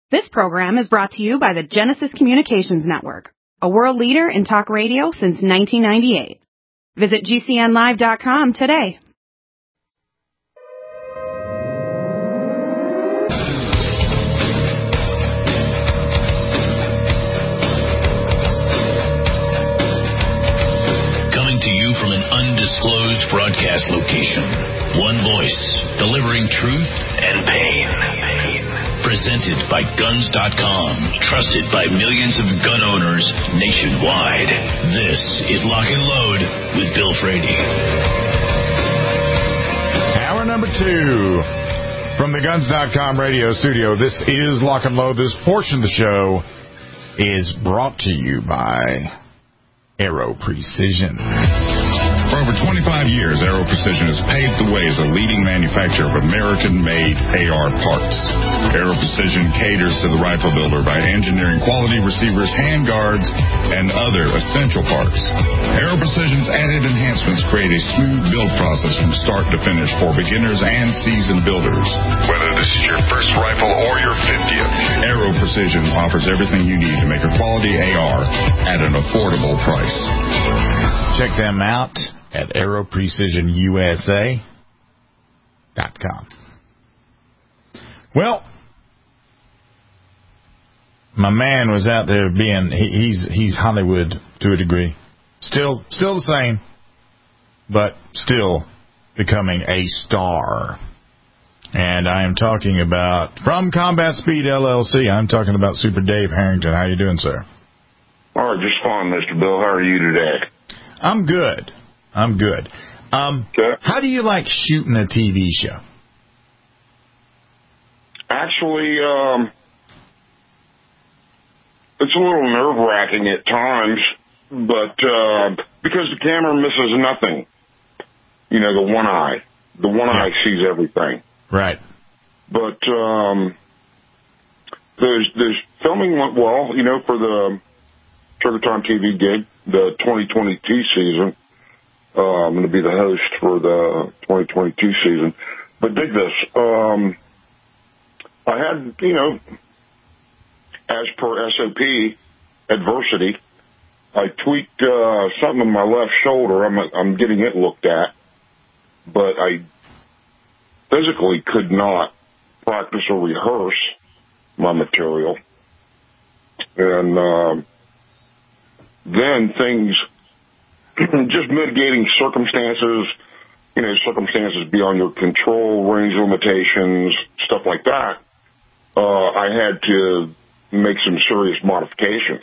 This program is brought to you by the Genesis Communications Network, a world leader in talk radio since 1998. Visit GCNlive.com today. Coming to you from an undisclosed broadcast location. One voice, delivering truth and pain. Presented by Guns.com, trusted by millions of gun owners nationwide. This is Lock and Load with Bill Frady. Hour number 2 from the Guns.com radio studio. This is Lock and Load. This portion of the show is brought to you by Aero Precision. For over 25 years, Aero Precision has paved the way as a leading manufacturer of American-made AR parts. Aero Precision caters to the rifle builder by engineering quality receivers, handguards, and other essential parts. Aero Precision's added enhancements create a smooth build process from start to finish for beginners and seasoned builders. Whether this is your first rifle or your 50th, Aero Precision offers everything you need to make a quality AR at an affordable price. Check them out at aeroprecisionusa.com. Well, my man was out there he's Hollywood to a degree. Still the same, but still becoming a star. And I am talking about, from Combat Speed LLC, I'm talking about Super Dave Harrington. How you doing, sir? All right, just fine, Mr. Bill. How are you today? I'm good. Okay. How do you like shooting a TV show? Actually, it's a little nerve-wracking at times, but because the camera misses nothing. You know, the one eye. The one eye sees everything. Right. But there's filming went well, you know, for the Trigger Time TV gig, the 2022 season. I'm going to be the host for the 2022 season. But dig this. I had, you know, as per SOP, adversity. I tweaked something in my left shoulder. I'm getting it looked at. But I physically could not practice or rehearse my material. And then things, just mitigating circumstances, you know, circumstances beyond your control, range limitations, stuff like that, I had to make some serious modifications.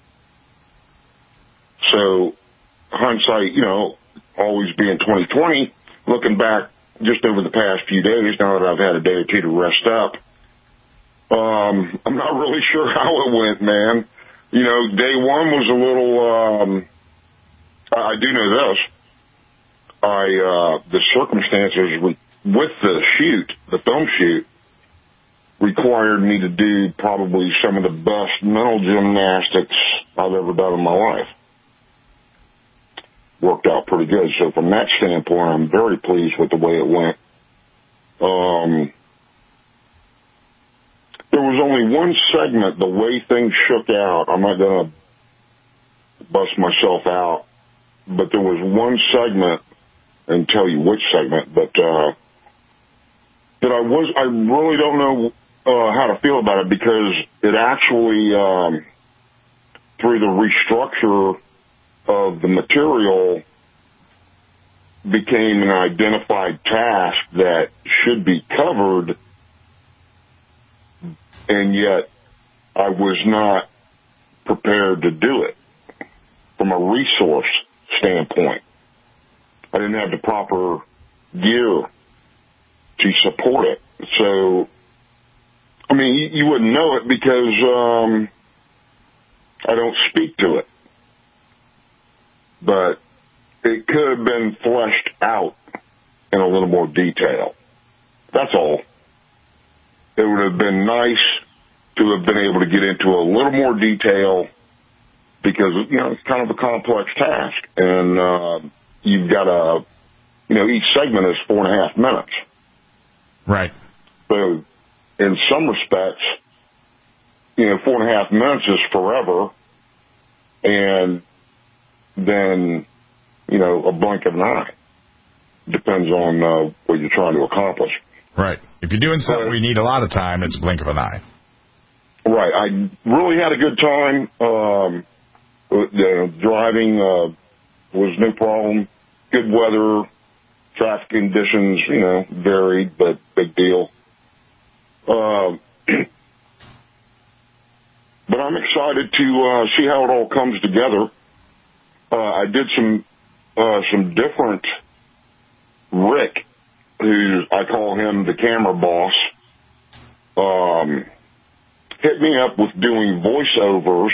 So, hindsight, you know, always being 2020, looking back just over the past few days, now that I've had a day or two to rest up, I'm not really sure how it went, man. You know, day one was a little, I do know this. The circumstances with the shoot, the film shoot, required me to do probably some of the best mental gymnastics I've ever done in my life. Worked out pretty good. So from that standpoint, I'm very pleased with the way it went. There was only one segment, the way things shook out. I'm not going to bust myself out, but there was one segment, and tell you which segment, but that I really don't know how to feel about it, because it actually, through the restructure of the material, became an identified task that should be covered, and yet I was not prepared to do it from a resource standpoint. I didn't have the proper gear to support it. So, I mean, you wouldn't know it because I don't speak to it. But it could have been fleshed out in a little more detail. That's all. It would have been nice to have been able to get into a little more detail, because, you know, it's kind of a complex task. And you've got each segment is 4.5 minutes. Right. So in some respects, 4.5 minutes is forever, and then, a blink of an eye. Depends on what you're trying to accomplish. Right. If you're doing something where you need a lot of time, it's a blink of an eye. Right. I really had a good time. Driving was no problem. Good weather. Traffic conditions, varied, but big deal. But I'm excited to see how it all comes together. I did some different. Rick, who I call him the camera boss, hit me up with doing voiceovers,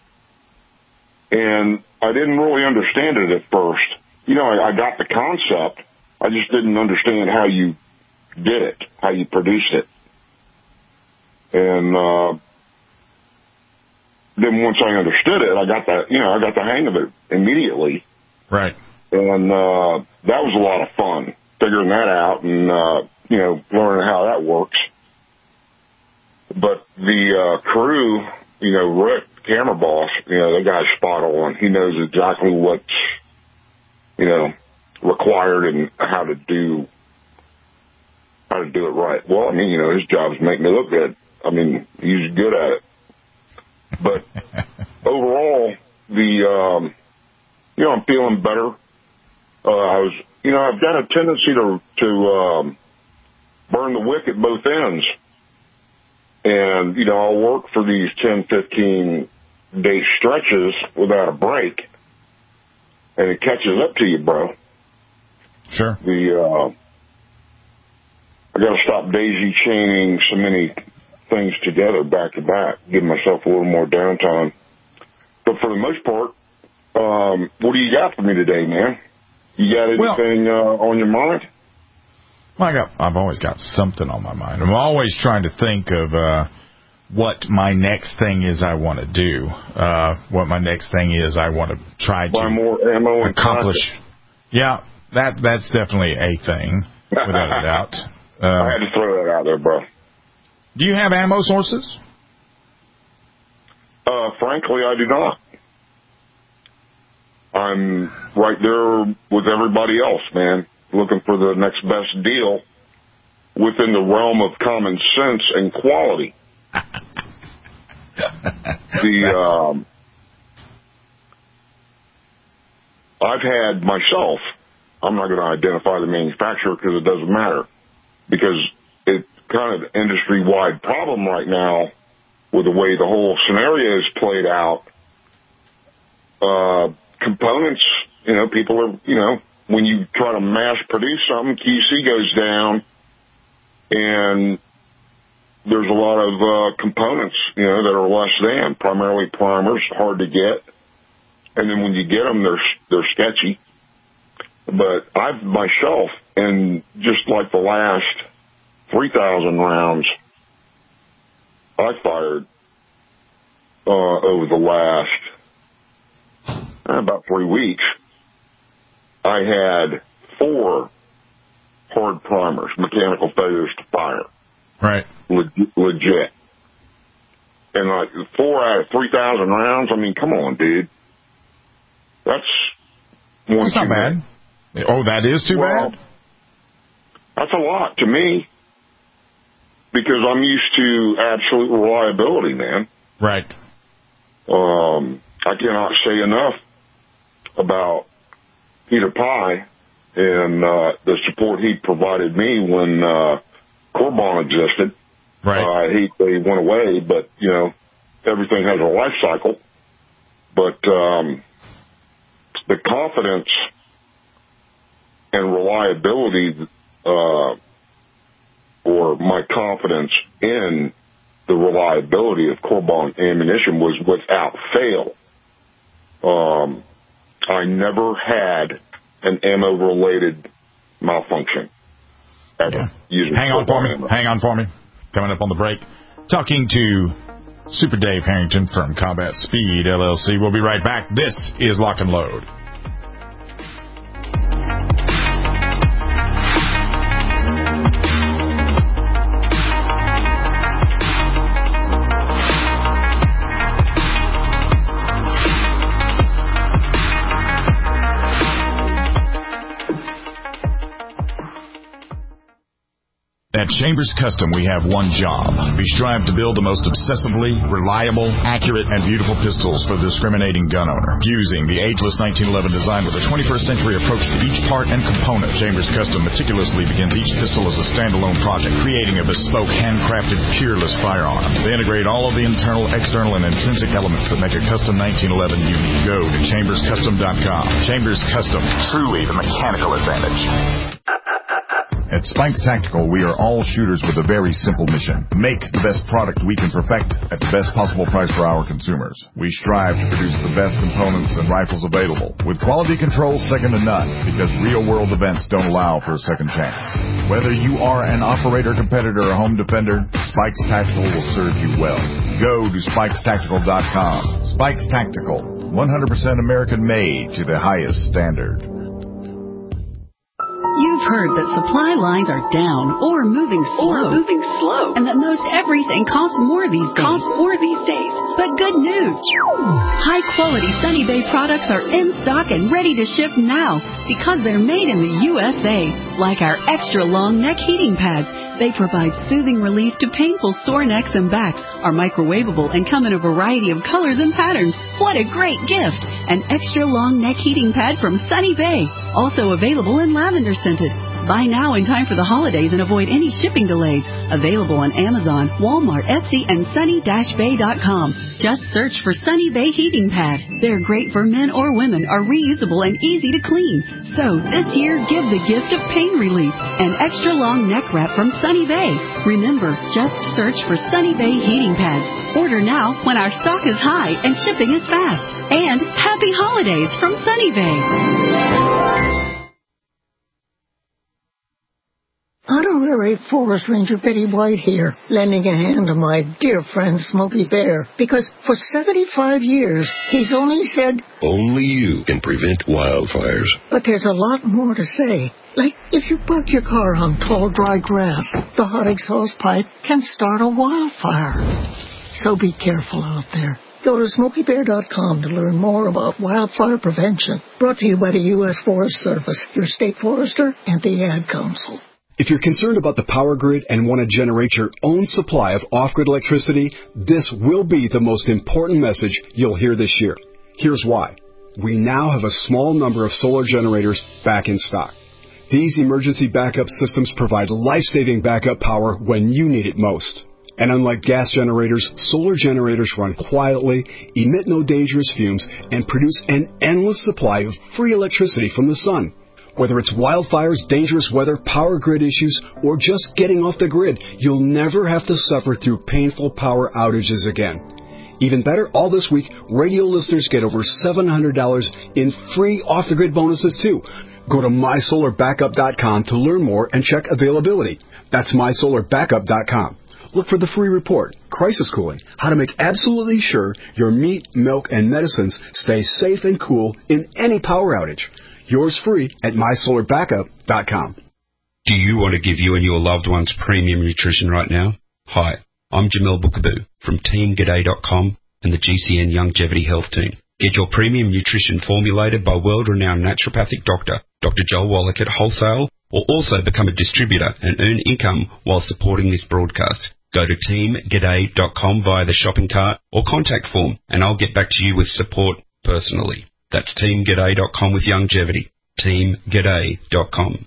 and I didn't really understand it at first. I got the concept. I just didn't understand how you did it, how you produced it. And then once I understood it, I got the hang of it immediately. Right. And that was a lot of fun, figuring that out and, learning how that works. But the crew, Rick, camera boss, the guy's spot on. He knows exactly what's, required and how to do it right. Well, his job is make me look good. He's good at it. But overall, I'm feeling better. I've got a tendency to burn the wick at both ends. And, I'll work for these 10, 15-day stretches without a break. And it catches up to you, bro. Sure. I got to stop daisy chaining so many things together back to back, give myself a little more downtime. But for the most part, what do you got for me today, man? You got anything on your mind? Well, I've always got something on my mind. I'm always trying to think of what my next thing is I want to do. What my next thing is I want to try Buy to more ammo accomplish. Yeah, that's definitely a thing, without a doubt. I had to throw that out there, bro. Do you have ammo sources? Frankly, I do not. I'm right there with everybody else, man, looking for the next best deal within the realm of common sense and quality. I've had myself, I'm not going to identify the manufacturer because it doesn't matter, because it's kind of an industry-wide problem right now with the way the whole scenario is played out. Components, people are, when you try to mass produce something, QC goes down, and there's a lot of components, that are less than, primarily primers, hard to get. And then when you get them, they're sketchy. But I've myself, in just like the last 3,000 rounds I fired over the last about 3 weeks, I had 4 hard primers, mechanical failures to fire. Right. Legit. And like 4 out of 3,000 rounds, come on, dude. That's not bad. Oh, that is too bad? That's a lot to me, because I'm used to absolute reliability, man. Right. I cannot say enough about Peter Pye and the support he provided me when Corbon existed. Right. I hate they went away, but, everything has a life cycle. But the confidence and reliability, or my confidence in the reliability of Corbon ammunition was without fail. I never had an ammo-related malfunction ever. Yeah. Hang on for me. Coming up on the break, talking to Super Dave Harrington from Combat Speed LLC. We'll be right back. This is Lock and Load. At Chambers Custom, we have one job. We strive to build the most obsessively reliable, accurate, and beautiful pistols for the discriminating gun owner. Fusing the ageless 1911 design with a 21st century approach to each part and component, Chambers Custom meticulously begins each pistol as a standalone project, creating a bespoke, handcrafted, peerless firearm. They integrate all of the internal, external, and intrinsic elements that make a custom 1911 unique. Go to chamberscustom.com. Chambers Custom, truly the mechanical advantage. At Spikes Tactical, we are all shooters with a very simple mission. Make the best product we can perfect at the best possible price for our consumers. We strive to produce the best components and rifles available, with quality control second to none, because real-world events don't allow for a second chance. Whether you are an operator, competitor, or home defender, Spikes Tactical will serve you well. Go to spikestactical.com. Spikes Tactical, 100% American-made to the highest standard. You've heard that supply lines are down or moving slow. And that most everything costs more these days. But good news! High-quality Sunny Bay products are in stock and ready to ship now because they're made in the USA. Like our extra-long neck heating pads. They provide soothing relief to painful sore necks and backs, are microwavable, and come in a variety of colors and patterns. What a great gift! An extra-long neck heating pad from Sunny Bay. Also available in lavender scented. Buy now in time for the holidays and avoid any shipping delays. Available on Amazon, Walmart, Etsy, and sunny-bay.com. Just search for Sunny Bay Heating Pad. They're great for men or women, are reusable and easy to clean. So this year, give the gift of pain relief. An extra long neck wrap from Sunny Bay. Remember, just search for Sunny Bay Heating Pads. Order now when our stock is high and shipping is fast. And happy holidays from Sunny Bay. Honorary Forest Ranger Betty White here, lending a hand to my dear friend Smokey Bear, because for 75 years, he's only said, only you can prevent wildfires. But there's a lot more to say. Like, if you park your car on tall, dry grass, the hot exhaust pipe can start a wildfire. So be careful out there. Go to SmokeyBear.com to learn more about wildfire prevention. Brought to you by the U.S. Forest Service, your state forester, and the Ad Council. If you're concerned about the power grid and want to generate your own supply of off-grid electricity, this will be the most important message you'll hear this year. Here's why. We now have a small number of solar generators back in stock. These emergency backup systems provide life-saving backup power when you need it most. And unlike gas generators, solar generators run quietly, emit no dangerous fumes, and produce an endless supply of free electricity from the sun. Whether it's wildfires, dangerous weather, power grid issues, or just getting off the grid, you'll never have to suffer through painful power outages again. Even better, all this week, radio listeners get over $700 in free off-the-grid bonuses, too. Go to MySolarBackup.com to learn more and check availability. That's MySolarBackup.com. Look for the free report, Crisis Cooling, how to make absolutely sure your meat, milk, and medicines stay safe and cool in any power outage. Yours free at MySolarBackup.com. Do you want to give you and your loved ones premium nutrition right now? Hi, I'm Jamel Bookaboo from TeamGaday.com and the GCN Longevity Health Team. Get your premium nutrition formulated by world-renowned naturopathic doctor, Dr. Joel Wallach at wholesale, or also become a distributor and earn income while supporting this broadcast. Go to TeamGaday.com via the shopping cart or contact form, and I'll get back to you with support personally. That's TeamGaday.com with longevity. TeamGaday.com.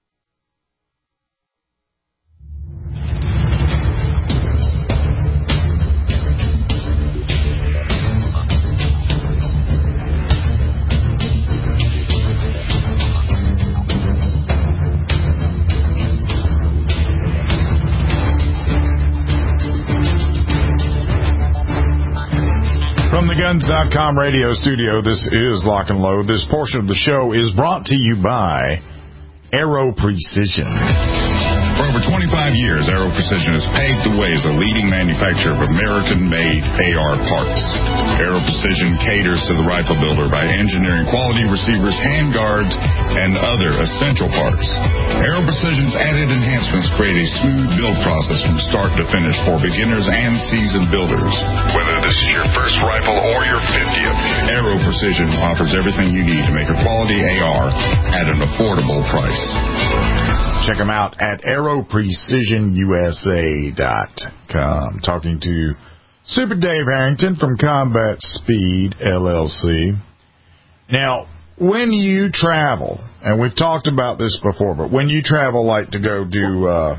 From the Guns.com radio studio, this is Lock and Load. This portion of the show is brought to you by Aero Precision. For over 25 years, Aero Precision has paved the way as a leading manufacturer of American-made AR parts. Aero Precision caters to the rifle builder by engineering quality receivers, handguards, and other essential parts. Aero Precision's added enhancements create a smooth build process from start to finish for beginners and seasoned builders. Whether this is your first rifle or your 50th, Aero Precision offers everything you need to make a quality AR at an affordable price. Check them out at aeroprecision.com. AeroPrecisionUSA.com. Talking to Super Dave Harrington from Combat Speed LLC. Now, when you travel, and we've talked about this before, but when you travel like to go do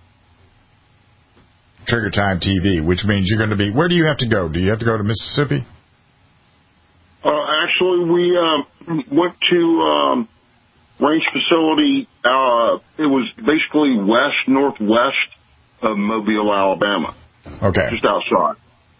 Trigger Time TV, which means you're going to be, where do you have to go? Do you have to go to Mississippi? Actually, we went to range facility. It was basically northwest of Mobile, Alabama. Okay. Just outside.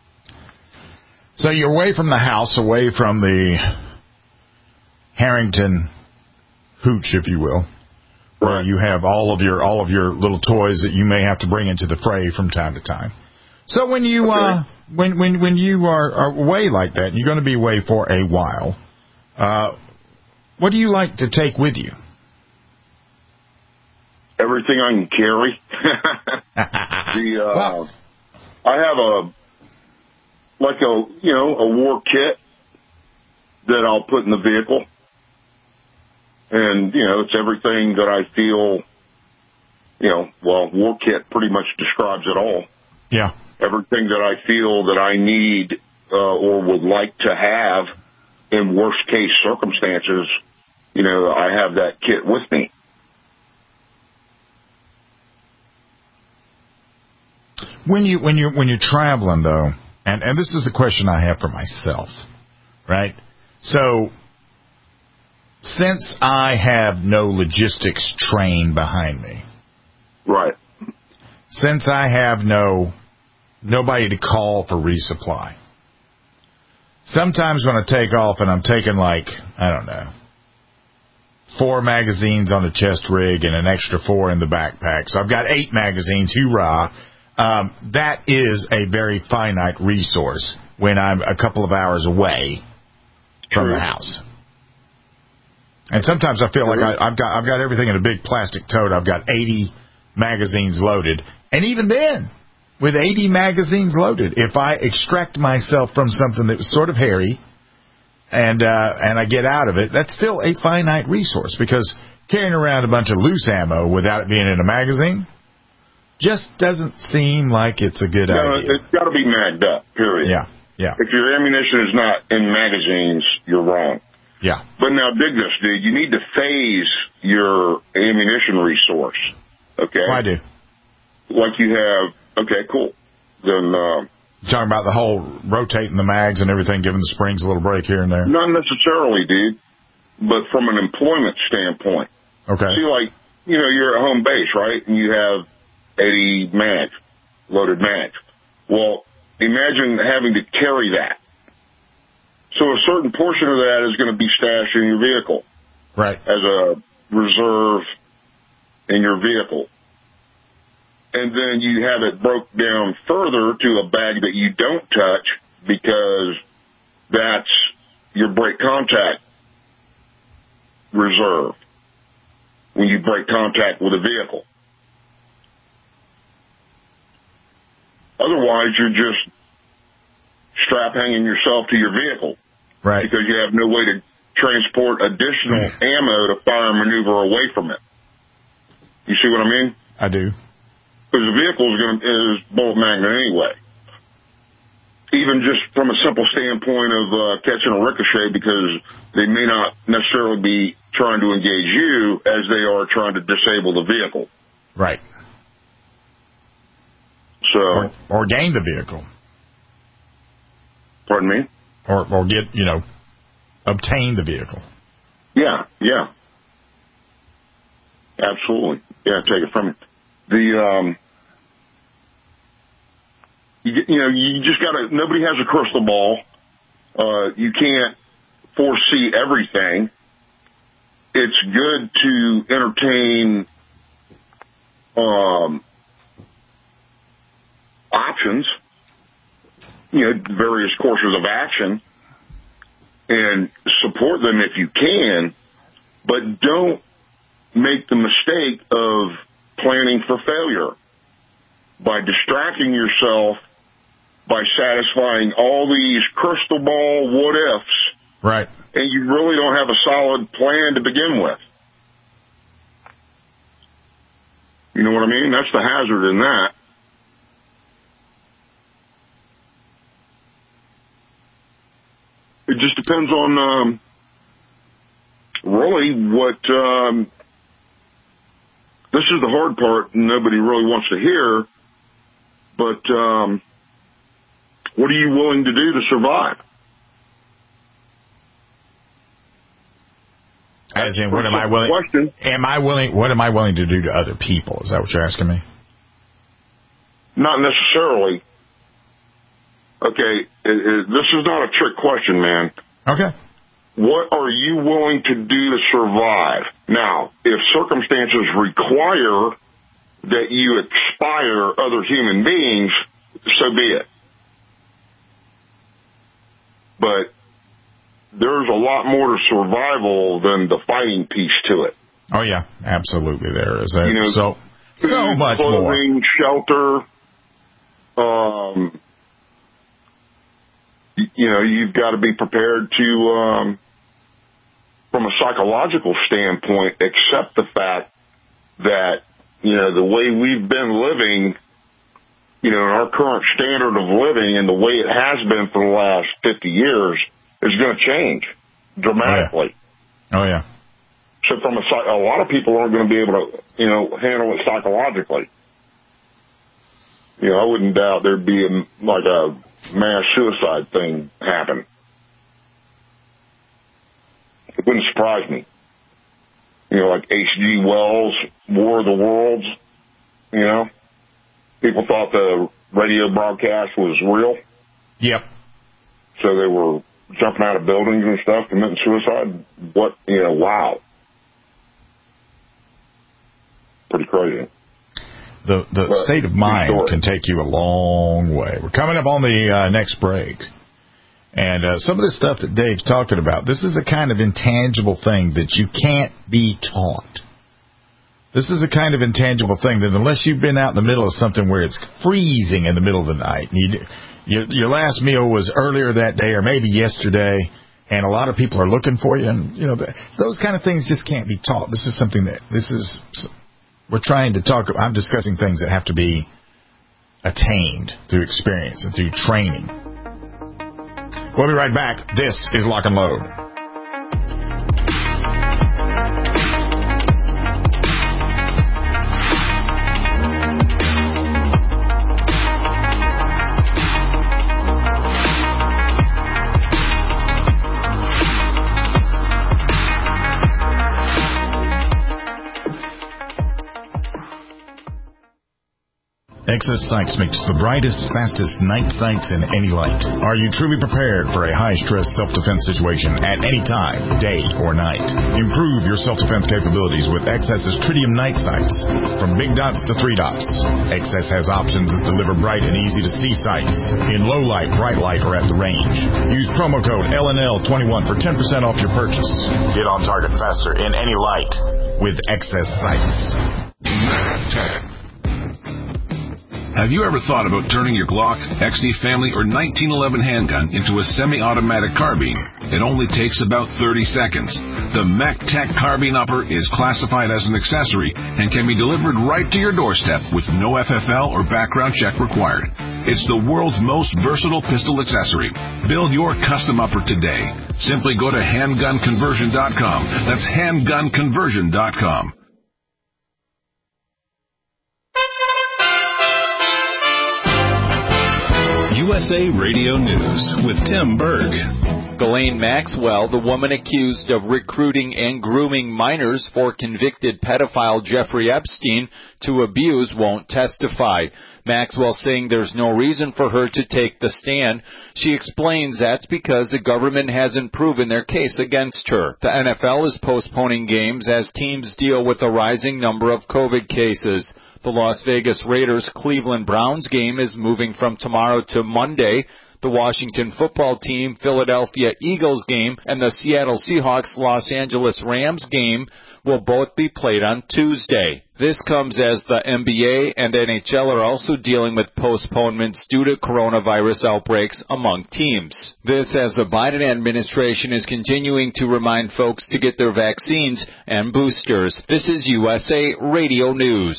So you're away from the house, away from the Harrington hooch, if you will, where you have all of your little toys that you may have to bring into the fray from time to time. So when you when you are away like that, and you're going to be away for a while, what do you like to take with you? Everything I can carry. I have a war kit that I'll put in the vehicle. And, it's everything that I feel, war kit pretty much describes it all. Yeah. Everything that I feel that I need or would like to have in worst case circumstances, I have that kit with me. When you're traveling though, and this is the question I have for myself, right? So, since I have no logistics train behind me, right? Since I have nobody to call for resupply, sometimes when I take off and I'm taking 4 magazines on the chest rig and an extra 4 in the backpack, so I've got 8 magazines. Hoorah! That is a very finite resource when I'm a couple of hours away from the house. And sometimes I feel like I've got everything in a big plastic tote. I've got 80 magazines loaded. And even then, with 80 magazines loaded, if I extract myself from something that was sort of hairy and I get out of it, that's still a finite resource, because carrying around a bunch of loose ammo without it being in a magazine just doesn't seem like it's a good idea. It's got to be magged up, period. Yeah. If your ammunition is not in magazines, you're wrong. Yeah. But now, dig this, dude. You need to phase your ammunition resource. Okay? I do. Like you have. Okay, cool. Then. You're talking about the whole rotating the mags and everything, giving the springs a little break here and there? Not necessarily, dude. But from an employment standpoint. Okay. See, you're at home base, right? And you have 80 mags, loaded mags. Well, imagine having to carry that. So a certain portion of that is going to be stashed in your vehicle. Right. As a reserve in your vehicle. And then you have it broke down further to a bag that you don't touch, because that's your break contact reserve when you break contact with a vehicle. Otherwise, you're just strap hanging yourself to your vehicle. Right. Because you have no way to transport additional ammo to fire and maneuver away from it. You see what I mean? I do. Because the vehicle is bullet magnet anyway. Even just from a simple standpoint of catching a ricochet, because they may not necessarily be trying to engage you as they are trying to disable the vehicle. Right. So, or gain the vehicle. Pardon me? Or get, obtain the vehicle. Yeah. Absolutely. Yeah, take it from you. You just gotta, nobody has a crystal ball. You can't foresee everything. It's good to entertain, options, various courses of action, and support them if you can, but don't make the mistake of planning for failure by distracting yourself by satisfying all these crystal ball what ifs. Right. And you really don't have a solid plan to begin with. You know what I mean? That's the hazard in that. It just depends on really what. This is the hard part. Nobody really wants to hear. But what are you willing to do to survive? As in, what am I willing? What am I willing to do to other people? Is that what you're asking me? Not necessarily. Okay, this is not a trick question, man. Okay. What are you willing to do to survive? Now, if circumstances require that you expire other human beings, so be it. But there's a lot more to survival than the fighting piece to it. Oh, yeah, absolutely there is. So much clothing, more. Shelter, you've got to be prepared to, from a psychological standpoint, accept the fact that, the way we've been living, in our current standard of living and the way it has been for the last 50 years is going to change dramatically. Oh, yeah. So a lot of people aren't going to be able to, handle it psychologically. I wouldn't doubt there'd be a mass suicide thing happen. It wouldn't surprise me. Like H.G. Wells' War of the Worlds, people thought the radio broadcast was real. Yep. So they were jumping out of buildings and stuff, committing suicide. Wow. Pretty crazy. The state of mind can take you a long way. We're coming up on the next break. And some of the stuff that Dave's talking about, this is a kind of intangible thing that you can't be taught. This is a kind of intangible thing that unless you've been out in the middle of something where it's freezing in the middle of the night, and your last meal was earlier that day or maybe yesterday, and a lot of people are looking for you, and those kind of things just can't be taught. This is something that we're trying to talk about. I'm discussing things that have to be attained through experience and through training. We'll be right back. This is Lock and Load. Excess Sights makes the brightest, fastest night sights in any light. Are you truly prepared for a high-stress self-defense situation at any time, day or night? Improve your self-defense capabilities with Excess's Tritium night sights. From big dots to 3 dots, Excess has options that deliver bright and easy-to-see sights in low light, bright light, or at the range. Use promo code LNL21 for 10% off your purchase. Get on target faster in any light with Excess Sights. Have you ever thought about turning your Glock, XD Family, or 1911 handgun into a semi-automatic carbine? It only takes about 30 seconds. The MacTech Carbine Upper is classified as an accessory and can be delivered right to your doorstep with no FFL or background check required. It's the world's most versatile pistol accessory. Build your custom upper today. Simply go to handgunconversion.com. That's handgunconversion.com. USA Radio News with Tim Berg. Ghislaine Maxwell, the woman accused of recruiting and grooming minors for convicted pedophile Jeffrey Epstein to abuse, won't testify. Maxwell saying there's no reason for her to take the stand. She explains that's because the government hasn't proven their case against her. The NFL is postponing games as teams deal with a rising number of COVID cases. The Las Vegas Raiders Cleveland Browns game is moving from tomorrow to Monday. The Washington football team Philadelphia Eagles game and the Seattle Seahawks Los Angeles Rams game will both be played on Tuesday. This comes as the NBA and NHL are also dealing with postponements due to coronavirus outbreaks among teams. This as the Biden administration is continuing to remind folks to get their vaccines and boosters. This is USA Radio News.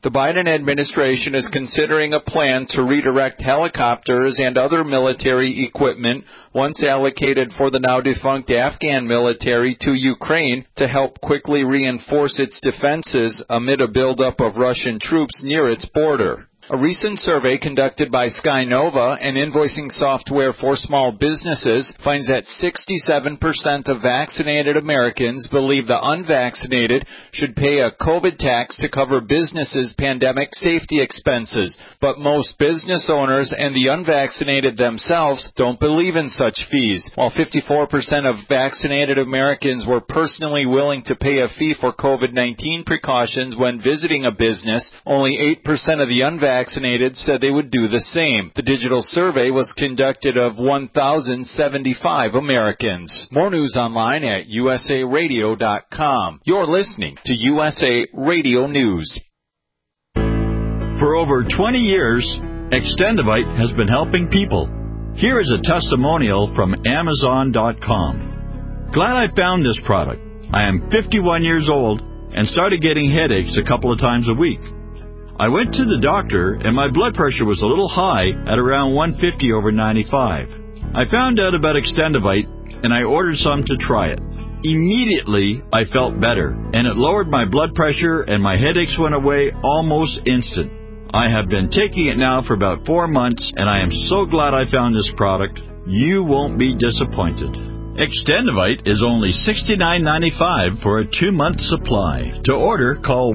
The Biden administration is considering a plan to redirect helicopters and other military equipment once allocated for the now-defunct Afghan military to Ukraine to help quickly reinforce its defenses amid a buildup of Russian troops near its border. A recent survey conducted by Skynova, an invoicing software for small businesses, finds that 67% of vaccinated Americans believe the unvaccinated should pay a COVID tax to cover businesses' pandemic safety expenses. But most business owners and the unvaccinated themselves don't believe in such fees. While 54% of vaccinated Americans were personally willing to pay a fee for COVID-19 precautions when visiting a business, only 8% of the unvaccinated said they would do the same. The digital survey was conducted of 1,075 Americans. More news online at usaradio.com. You're listening to USA Radio News. For over 20 years, Extendivite has been helping people. Here is a testimonial from Amazon.com. Glad I found this product. I am 51 years old and started getting headaches a couple of times a week. I went to the doctor, and my blood pressure was a little high at around 150/95. I found out about Extendivite, and I ordered some to try it. Immediately, I felt better, and it lowered my blood pressure, and my headaches went away almost instant. I have been taking it now for about 4 months, and I am so glad I found this product. You won't be disappointed. Extendivite is only $69.95 for a 2-month supply. To order, call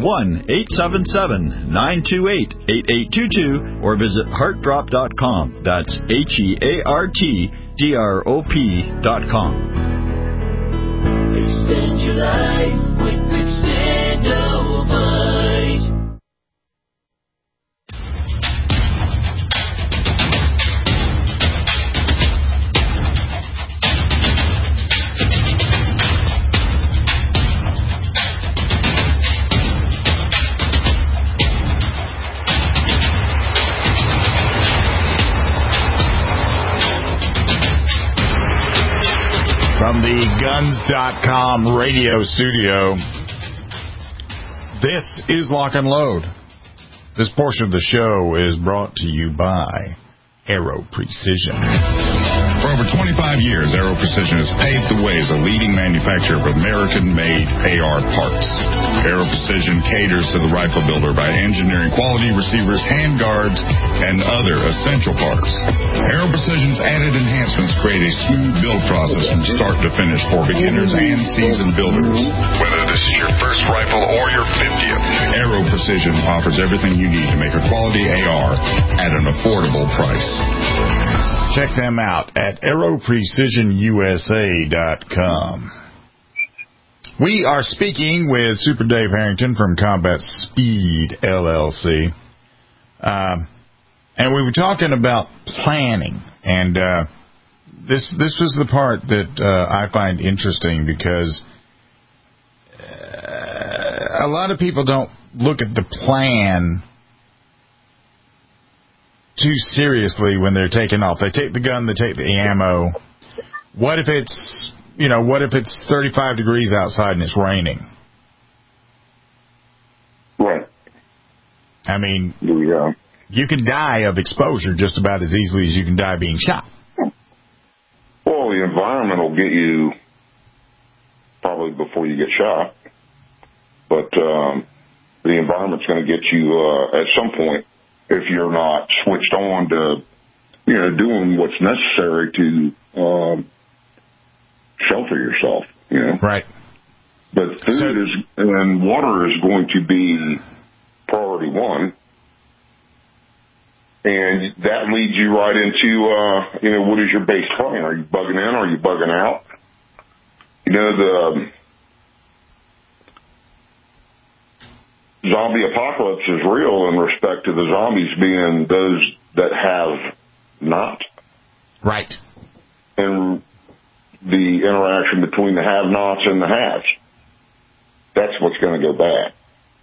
1-877-928-8822 or visit heartdrop.com. That's HEARTDROP.com. Extend your life with Extendivite. From the Guns.com radio studio, this is Lock and Load. This portion of the show is brought to you by Aero Precision. For over 25 years, Aero Precision has paved the way as a leading manufacturer of American-made AR parts. Aero Precision caters to the rifle builder by engineering quality receivers, handguards, and other essential parts. Aero Precision's added enhancements create a smooth build process from start to finish for beginners and seasoned builders. Whether this is your first rifle or your 50th, Aero Precision offers everything you need to make a quality AR at an affordable price. Check them out at AeroPrecisionUSA.com. We are speaking with Super Dave Harrington from Combat Speed LLC. And we were talking about planning. And this was the part that I find interesting because a lot of people don't look at the plan too seriously when they're taking off. They take the gun, they take the ammo. What if it's 35 degrees outside and it's raining? Right. I mean, you can die of exposure just about as easily as you can die being shot. Well, the environment will get you probably before you get shot. But the environment's going to get you at some point if you're not switched on to, doing what's necessary to shelter yourself, Right. But food and water is going to be priority one. And that leads you right into, what is your base plan? Are you bugging in? Are you bugging out? The zombie apocalypse is real in respect to the zombies being those that have not. Right. And the interaction between the have-nots and the haves. That's what's going to go bad.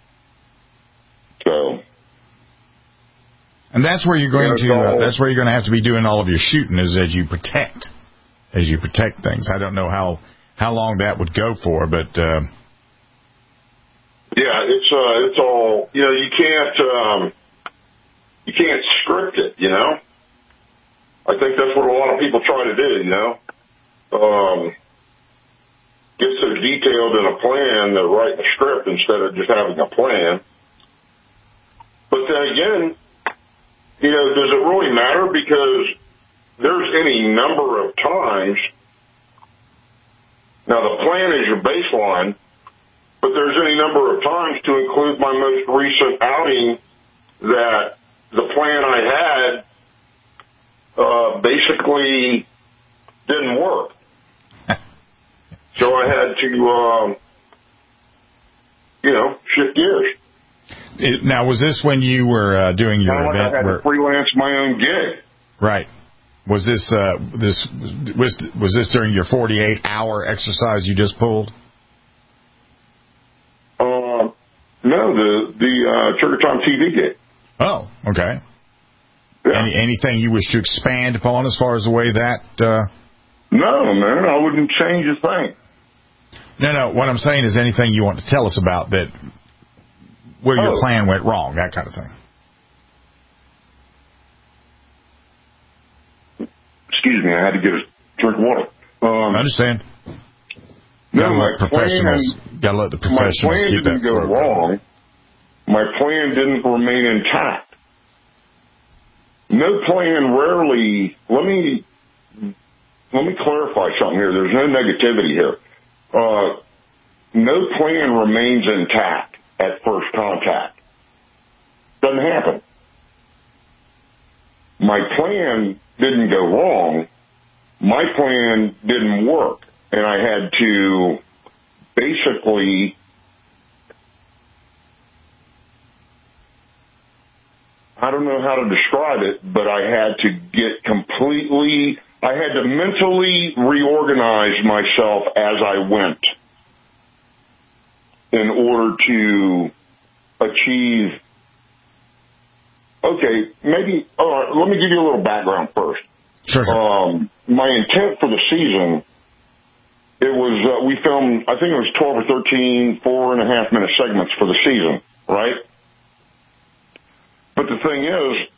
So. And that's where you're going to. That's where you're going to have to be doing all of your shooting is as you protect things. I don't know how long that would go for, but. Yeah, it's all, you can't script it, I think that's what a lot of people try to do, get so detailed in a plan that write a script instead of just having a plan. But then again, does it really matter? Because there's any number of times. Now, the plan is your baseline, but there's any number of times to include my most recent outing that the plan I had basically didn't work. So I had to, shift gears. Now, was this when you were doing your event? I had to freelance my own gig. Right. Was this was this during your 48-hour exercise you just pulled? No, the Trigger Time TV gig. Oh, okay. Yeah. Anything you wish to expand upon as far as the way that? No, man, I wouldn't change a thing. No. What I'm saying is anything you want to tell us about that, where your plan went wrong, that kind of thing. Excuse me, I had to get a drink of water. I understand. No, gotta let the professionals my plan keep that didn't go wrong. My plan didn't remain intact. No plan rarely. Let me clarify something here. There's no negativity here. No plan remains intact at first contact. Doesn't happen. My plan didn't go wrong. My plan didn't work. And I had to basically I don't know how to describe it, but I had to I had to mentally reorganize myself as I went in order to achieve. Okay, maybe, let me give you a little background first. Sure. My intent for the season, it was, we filmed, I think it was 12 or 13 4.5-minute segments for the season, right? But the thing is,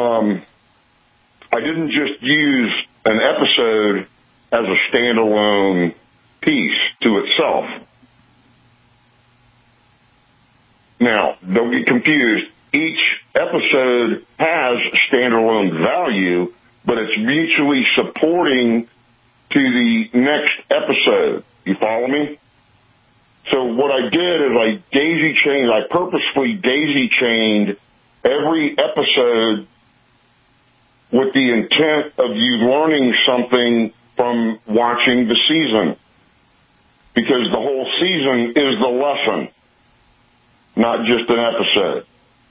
I didn't just use an episode as a standalone piece to itself. Now, don't get confused. Each episode has standalone value, but it's mutually supporting to the next episode. You follow me? So what I did is I purposefully daisy-chained every episode with the intent of you learning something from watching the season. Because the whole season is the lesson, not just an episode.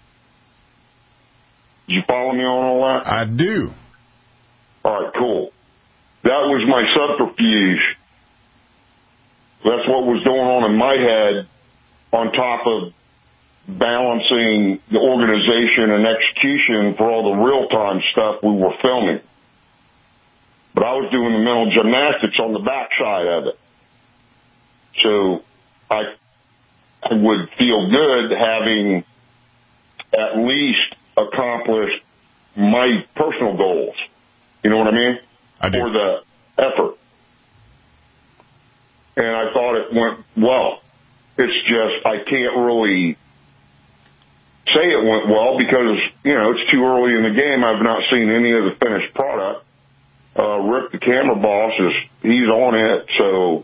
Did you follow me on all that? I do. All right, cool. That was my subterfuge. That's what was going on in my head on top of balancing the organization and execution for all the real-time stuff we were filming. But I was doing the mental gymnastics on the backside of it. So I would feel good having at least accomplished my personal goals. You know what I mean? I do. For the effort. And I thought it went well. It's just I can't really say it went well because, it's too early in the game. I've not seen any of the finished product. Rick, the camera boss, he's on it, so,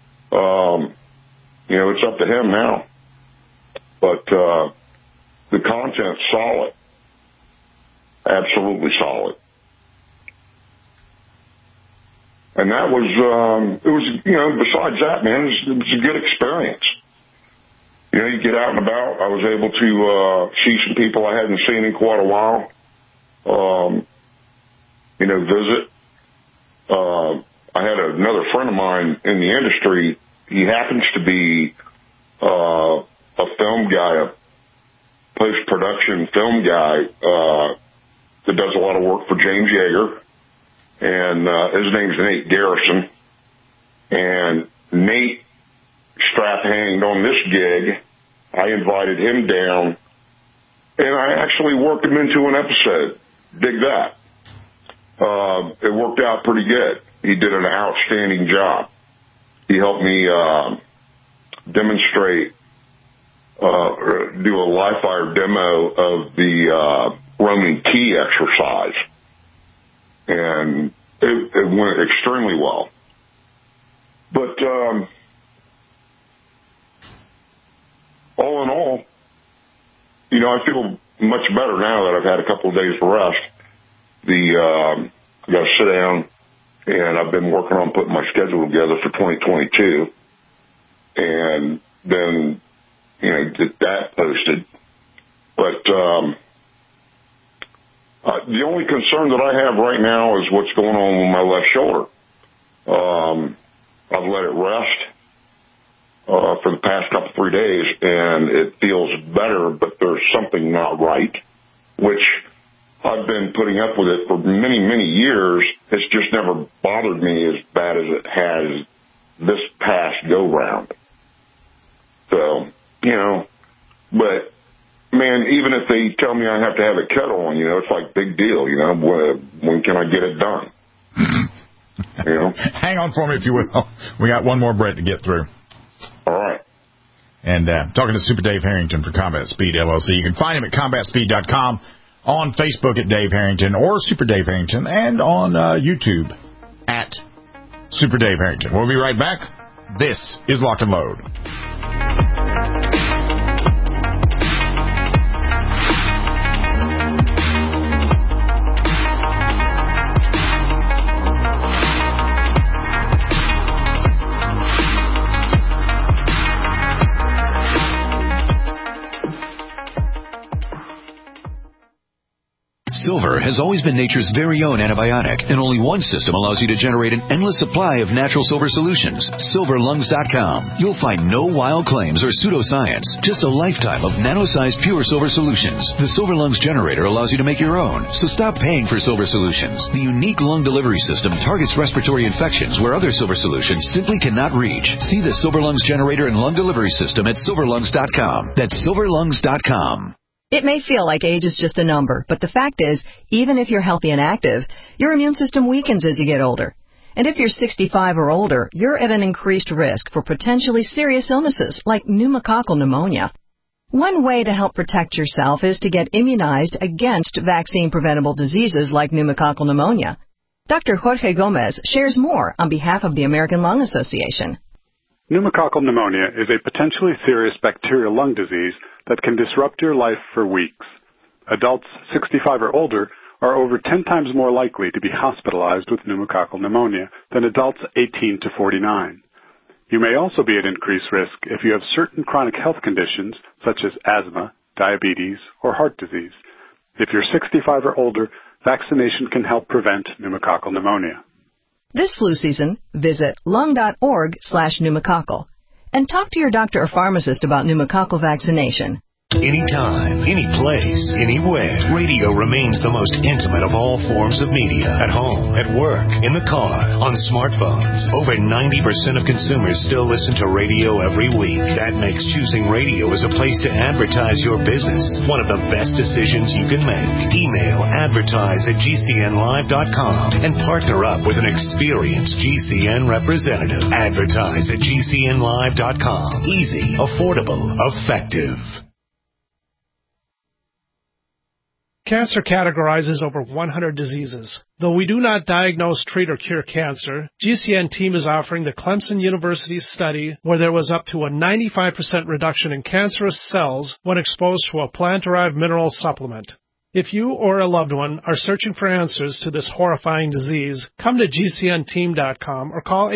it's up to him now. But the content's solid. Absolutely solid. And that was, besides that, man, it was a good experience. You get out and about. I was able to see some people I hadn't seen in quite a while. Visit. I had another friend of mine in the industry. He happens to be a film guy, a post-production film guy that does a lot of work for James Yeager. And his name's Nate Garrison. And Nate strap-hanged on this gig I invited him down, and I actually worked him into an episode. Dig that. It worked out pretty good. He did an outstanding job. He helped me demonstrate, do a live fire demo of the Roman key exercise, and it went extremely well. But all in all, I feel much better now that I've had a couple of days of rest. I got to sit down, and I've been working on putting my schedule together for 2022, and then get that posted. But the only concern that I have right now is what's going on with my left shoulder. I've let it rest for the past 3 days, and it feels better, but there's something not right, which I've been putting up with it for many, many years. It's just never bothered me as bad as it has this past go-round. So, but, man, even if they tell me I have to have it cut on, it's like big deal, when can I get it done? Hang on for me, if you will. We got one more break to get through. All right. And talking to Super Dave Harrington for Combat Speed LLC. You can find him at combatspeed.com, on Facebook at Dave Harrington or Super Dave Harrington, and on YouTube at Super Dave Harrington. We'll be right back. This is Lock and Load. Silver has always been nature's very own antibiotic, and only one system allows you to generate an endless supply of natural silver solutions. SilverLungs.com. You'll find no wild claims or pseudoscience, just a lifetime of nano-sized pure silver solutions. The Silver Lungs generator allows you to make your own, so stop paying for silver solutions. The unique lung delivery system targets respiratory infections where other silver solutions simply cannot reach. See the Silver Lungs generator and lung delivery system at SilverLungs.com. That's SilverLungs.com. It may feel like age is just a number, but the fact is, even if you're healthy and active, your immune system weakens as you get older. And if you're 65 or older, you're at an increased risk for potentially serious illnesses like pneumococcal pneumonia. One way to help protect yourself is to get immunized against vaccine-preventable diseases like pneumococcal pneumonia. Dr. Jorge Gomez shares more on behalf of the American Lung Association. Pneumococcal pneumonia is a potentially serious bacterial lung disease that can disrupt your life for weeks. Adults 65 or older are over 10 times more likely to be hospitalized with pneumococcal pneumonia than adults 18 to 49. You may also be at increased risk if you have certain chronic health conditions such as asthma, diabetes, or heart disease. If you're 65 or older, vaccination can help prevent pneumococcal pneumonia. This flu season, visit lung.org/pneumococcal and talk to your doctor or pharmacist about pneumococcal vaccination. Anytime, any place, anywhere, radio remains the most intimate of all forms of media. At home, at work, in the car, on smartphones. Over 90% of consumers still listen to radio every week. That makes choosing radio as a place to advertise your business one of the best decisions you can make. Email advertise@gcnlive.com and partner up with an experienced GCN representative. Advertise at gcnlive.com. Easy, affordable, effective. Cancer categorizes over 100 diseases. Though we do not diagnose, treat, or cure cancer, GCN team is offering the Clemson University study where there was up to a 95% reduction in cancerous cells when exposed to a plant-derived mineral supplement. If you or a loved one are searching for answers to this horrifying disease, come to GCNteam.com or call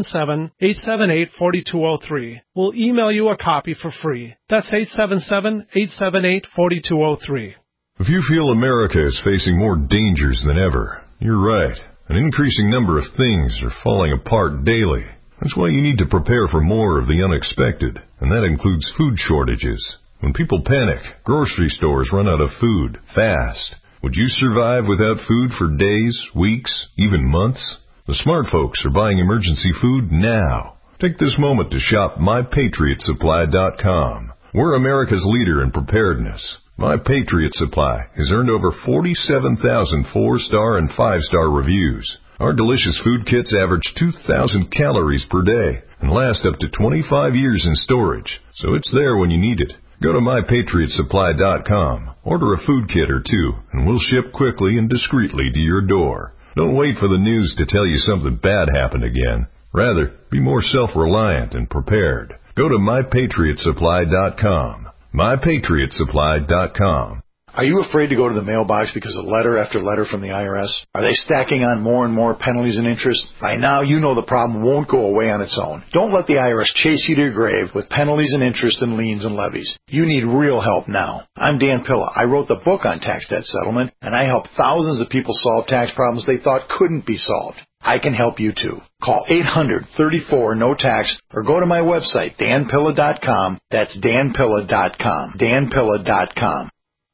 877-878-4203. We'll email you a copy for free. That's 877-878-4203. If you feel America is facing more dangers than ever, you're right. An increasing number of things are falling apart daily. That's why you need to prepare for more of the unexpected, and that includes food shortages. When people panic, grocery stores run out of food fast. Would you survive without food for days, weeks, even months? The smart folks are buying emergency food now. Take this moment to shop MyPatriotSupply.com. We're America's leader in preparedness. My Patriot Supply has earned over 47,000 4-star and 5-star reviews. Our delicious food kits average 2,000 calories per day and last up to 25 years in storage, so it's there when you need it. Go to MyPatriotSupply.com, order a food kit or two, and we'll ship quickly and discreetly to your door. Don't wait for the news to tell you something bad happened again. Rather, be more self-reliant and prepared. Go to MyPatriotSupply.com. MyPatriotSupply.com. Are you afraid to go to the mailbox because of letter after letter from the IRS? Are they stacking on more and more penalties and interest? By now, you know the problem won't go away on its own. Don't let the IRS chase you to your grave with penalties and interest and liens and levies. You need real help now. I'm Dan Pilla. I wrote the book on tax debt settlement, and I help thousands of people solve tax problems they thought couldn't be solved. I can help you too. Call 800-34-NO-TAX or go to my website, danpilla.com. That's danpilla.com. danpilla.com.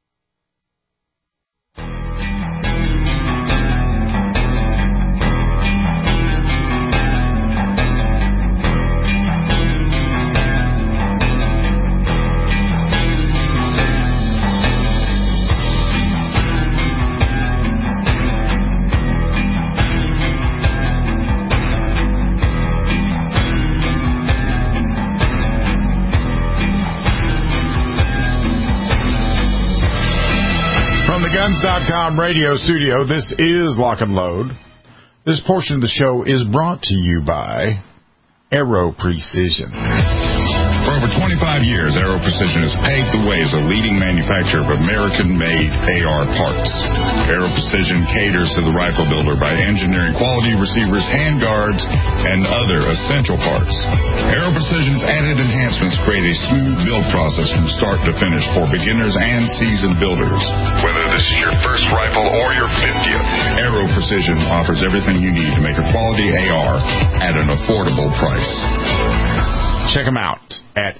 Guns.com radio studio, this is Lock and Load. This portion of the show is brought to you by Aero Precision. For over 25 years, Aero Precision has paved the way as a leading manufacturer of American-made AR parts. Aero Precision caters to the rifle builder by engineering quality receivers, handguards, and other essential parts. Aero Precision's added enhancements create a smooth build process from start to finish for beginners and seasoned builders. Whether this is your first rifle or your 50th, Aero Precision offers everything you need to make a quality AR at an affordable price. Check them out at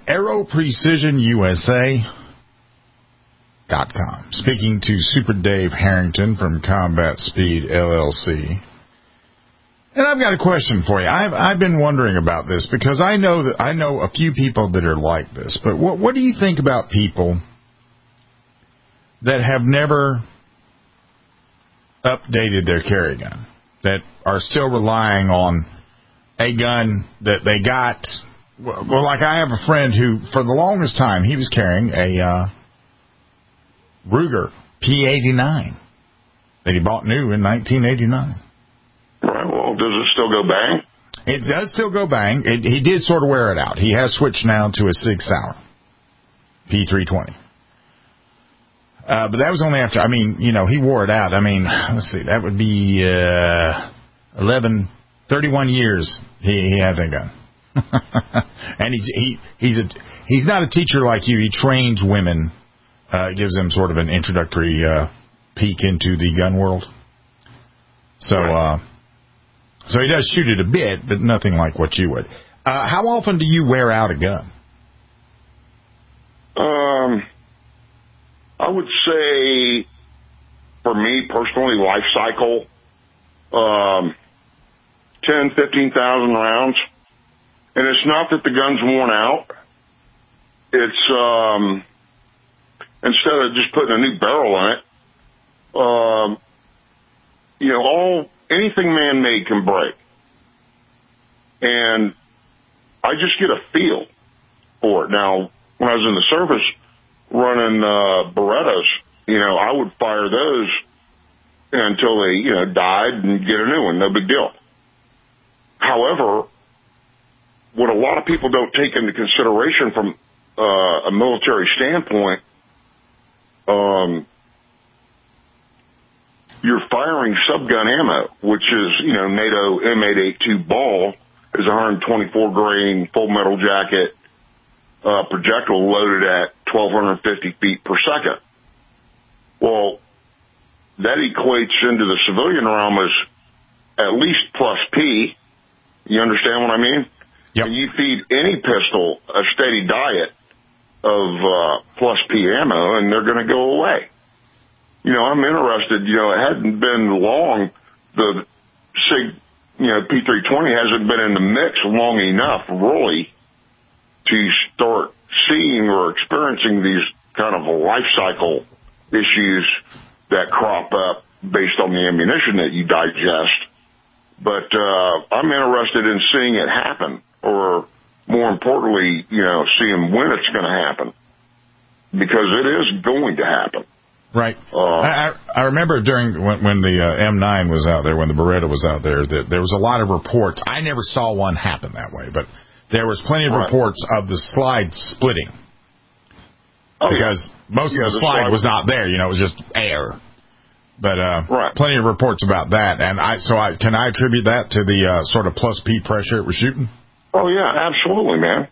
AeroPrecisionUSA.com. Speaking to Super Dave Harrington from Combat Speed LLC. And I've got a question for you. I've been wondering about this because I know a few people that are like this. But what do you think about people that have never updated their carry gun, that are still relying on a gun that they got? Well, like I have a friend who, for the longest time, he was carrying a Ruger P89 that he bought new in 1989. Right. Well, does it still go bang? It does still go bang. He did sort of wear it out. He has switched now to a 6-hour P320. But that was only after, he wore it out. Let's see, that would be 31 years he had that gun. And he's not a teacher like you. He trains women, gives them sort of an introductory peek into the gun world. So so he does shoot it a bit, but nothing like what you would. How often do you wear out a gun? I would say, for me personally, life cycle, 10, 15,000 rounds. And it's not that the gun's worn out. It's, instead of just putting a new barrel in it, anything man-made can break. And I just get a feel for it. Now, when I was in the service running Berettas, I would fire those until they, died and get a new one. No big deal. However, what a lot of people don't take into consideration from a military standpoint, you're firing subgun ammo, which is, NATO M882 ball is 124 grain full metal jacket projectile loaded at 1,250 feet per second. Well, that equates into the civilian realm as at least plus P. You understand what I mean? Yep. And you feed any pistol a steady diet of plus P ammo, and they're going to go away. I'm interested. It hadn't been long. The SIG, P320 hasn't been in the mix long enough, really, to start seeing or experiencing these kind of life cycle issues that crop up based on the ammunition that you digest. But I'm interested in seeing it happen, or more importantly, seeing when it's going to happen, because it is going to happen. Right. I remember during when the M9 was out there, when the Beretta was out there, that there was a lot of reports. I never saw one happen that way, but there was plenty of reports of the slide splitting. Because most of the slide was not there, it was just air. But plenty of reports about that, and can I attribute that to the sort of plus P pressure it was shooting? Oh yeah, absolutely, man.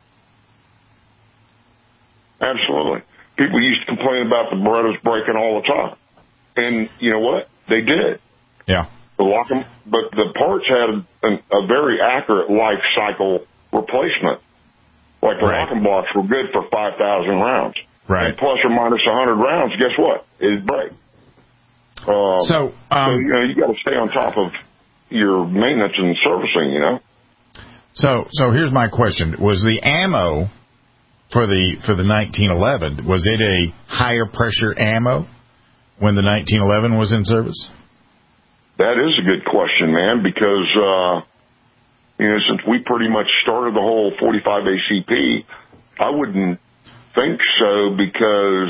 Absolutely. People used to complain about the Berettas breaking all the time, and you know what? They did. Yeah. But the parts had a very accurate life cycle replacement. Like the locking blocks were good for 5,000 rounds. Right. And plus or minus 100 rounds, guess what? It'd break. So you got to stay on top of your maintenance and servicing, So here's my question: was the ammo for the 1911, was it a higher pressure ammo when the 1911 was in service? That is a good question, man, because since we pretty much started the whole 45 ACP, I wouldn't think so, because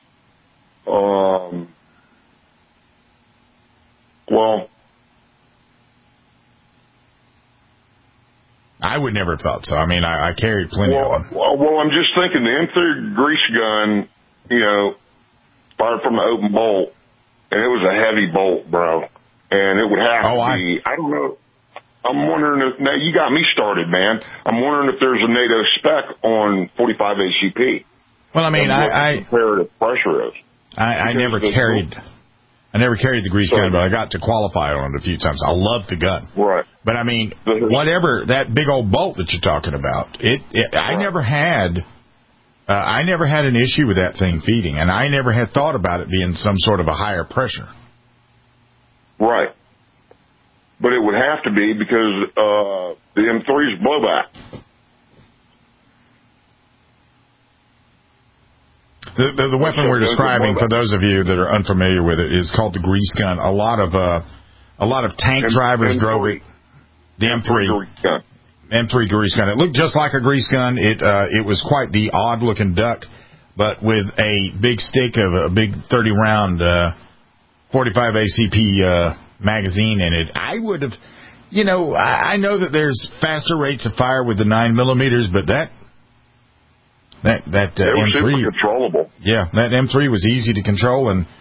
I would never have thought so. I mean, I carried plenty of them. Well, I'm just thinking the M3 grease gun, fired from the open bolt, and it was a heavy bolt, bro. And it would have to be, I don't know. I'm wondering if, now you got me started, man. I'm wondering if there's a NATO spec on 45 ACP. Well, I mean, comparative pressure is. I never carried the grease gun, but I got to qualify on it a few times. I love the gun. Right. But I mean, whatever, that big old bolt that you're talking about, I never had an issue with that thing feeding, and I never had thought about it being some sort of a higher pressure. Right. But it would have to be, because the M3's blowback. The weapon we're describing, for those of you that are unfamiliar with it, is called the grease gun. A lot of tank drivers drove it. The M3 grease gun. It looked just like a grease gun. It was quite the odd looking duck, but with a big stick of a big 30 round 45 ACP magazine in it. I would have, I know that there's faster rates of fire with the 9mm, but that M3 super controllable. Yeah, that M3 was easy to control, and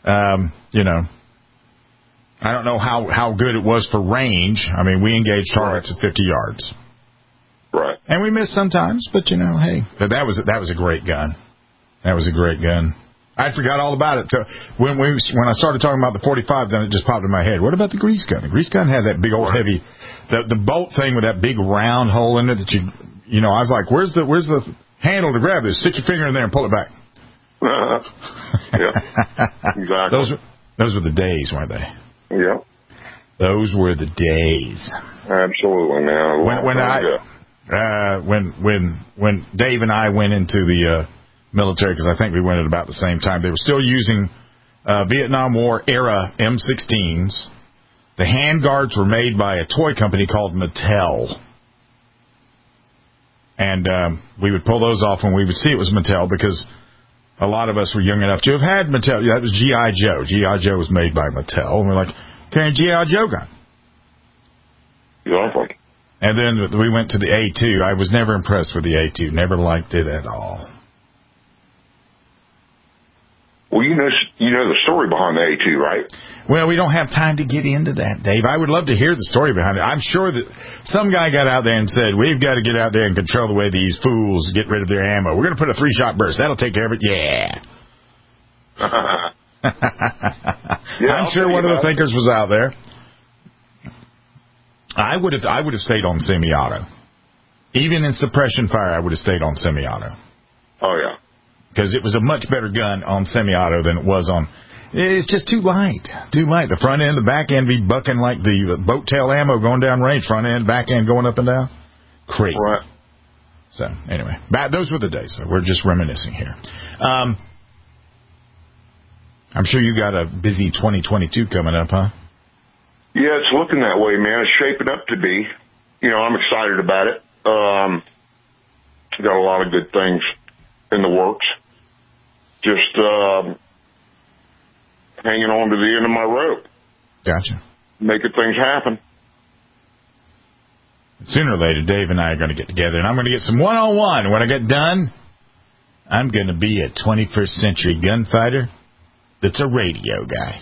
I don't know how good it was for range. I mean, we engaged targets at 50 yards. Right. And we missed sometimes, but hey, but that was a great gun. That was a great gun. I forgot all about it. So when I started talking about the 45, then it just popped in my head. What about the grease gun? The grease gun had that big old heavy, the bolt thing with that big round hole in it that I was like, where's the handle to grab this? Stick your finger in there and pull it back. Yeah, exactly. Those were the days, weren't they? Yeah. Those were the days. Absolutely, man. When Dave and I went into the military, because I think we went at about the same time, they were still using Vietnam War era M16s. The handguards were made by a toy company called Mattel. And we would pull those off when we would see it was Mattel, because a lot of us were young enough to have had Mattel. Yeah, that was G.I. Joe. G.I. Joe was made by Mattel. And we're like, carrying G.I. Joe gun. Exactly. And then we went to the A2. I was never impressed with the A2. Never liked it at all. Well, you know the story behind the A2, right? Well, we don't have time to get into that, Dave. I would love to hear the story behind it. I'm sure that some guy got out there and said, we've got to get out there and control the way these fools get rid of their ammo. We're going to put a 3-shot burst. That'll take care of it. Yeah. I'm sure one of the thinkers was out there. I would have stayed on semi-auto. Even in suppression fire, I would have stayed on semi-auto. Oh, yeah. Because it was a much better gun on semi-auto than it was on... It's just too light. Too light. The front end, the back end be bucking like the boat tail ammo going down range. Front end, back end going up and down. Crazy. Right. So, anyway, those were the days. So we're just reminiscing here. I'm sure you got a busy 2022 coming up, huh? Yeah, it's looking that way, man. It's shaping up to be. I'm excited about it. Got a lot of good things in the works. Just hanging on to the end of my rope. Gotcha. Making things happen. Sooner or later, Dave and I are going to get together, and I'm going to get some one-on-one. When I get done, I'm going to be a 21st century gunfighter that's a radio guy.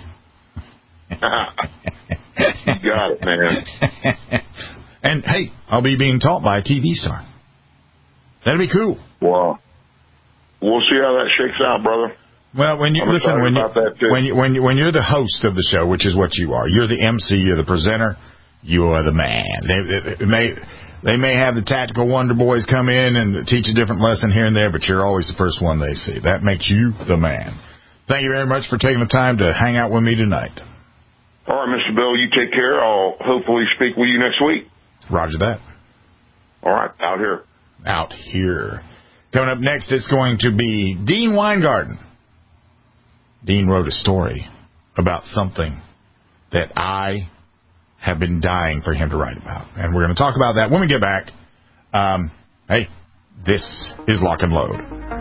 You got it, man. And, hey, I'll be being taught by a TV star. That'd be cool. Wow. We'll see how that shakes out, brother. Well, when you're the host of the show, which is what you are, you're the MC, you're the presenter, you are the man. They may have the tactical Wonder Boys come in and teach a different lesson here and there, but you're always the first one they see. That makes you the man. Thank you very much for taking the time to hang out with me tonight. All right, Mr. Bill, you take care. I'll hopefully speak with you next week. Roger that. All right, out here. Out here. Coming up next, it's going to be Dean Weingarten. Dean wrote a story about something that I have been dying for him to write about. And we're going to talk about that when we get back. Hey, this is Lock and Load.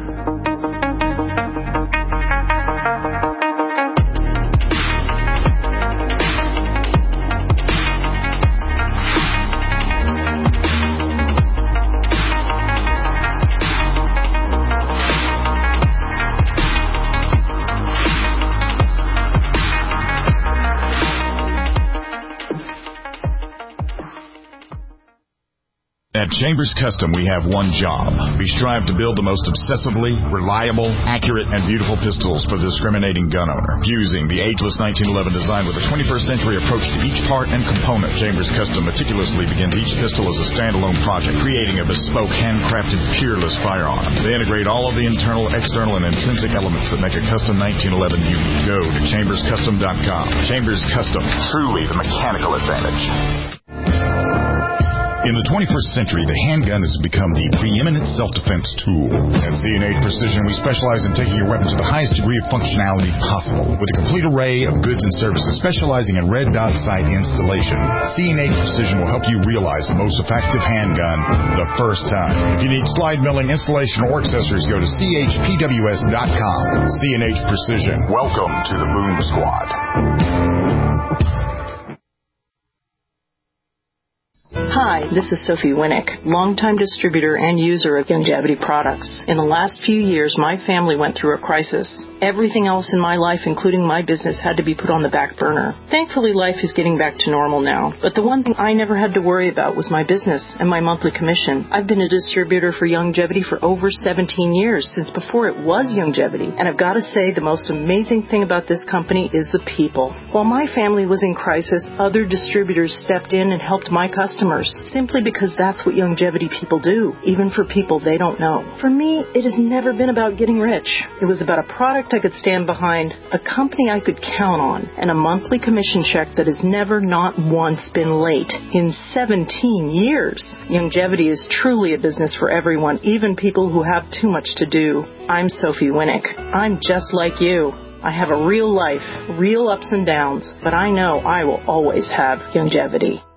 At Chambers Custom, we have one job. We strive to build the most obsessively, reliable, accurate, and beautiful pistols for the discriminating gun owner. Fusing the ageless 1911 design with a 21st century approach to each part and component, Chambers Custom meticulously begins each pistol as a standalone project, creating a bespoke, handcrafted, peerless firearm. They integrate all of the internal, external, and intrinsic elements that make a custom 1911 unique. Go to chamberscustom.com. Chambers Custom, truly the mechanical advantage. In the 21st century, the handgun has become the preeminent self-defense tool. At C&H Precision, we specialize in taking your weapon to the highest degree of functionality possible. With a complete array of goods and services specializing in red dot sight installation, C&H Precision will help you realize the most effective handgun the first time. If you need slide milling, installation, or accessories, go to chpws.com. C&H Precision. Welcome to the Boom Squad. Hi, this is Sophie Winnick, longtime distributor and user of Youngevity products. In the last few years, my family went through a crisis. Everything else in my life, including my business, had to be put on the back burner. Thankfully, life is getting back to normal now. But the one thing I never had to worry about was my business and my monthly commission. I've been a distributor for Youngevity for over 17 years, since before it was Youngevity. And I've got to say, the most amazing thing about this company is the people. While my family was in crisis, other distributors stepped in and helped my customers, simply because that's what Youngevity people do, even for people they don't know. For me, it has never been about getting rich. It was about a product I could stand behind, a company I could count on, and a monthly commission check that has never, not once, been late in 17 years. Youngevity is truly a business for everyone, even people who have too much to do. I'm Sophie Winnick. I'm just like you. I have a real life, real ups and downs, but I know I will always have Youngevity.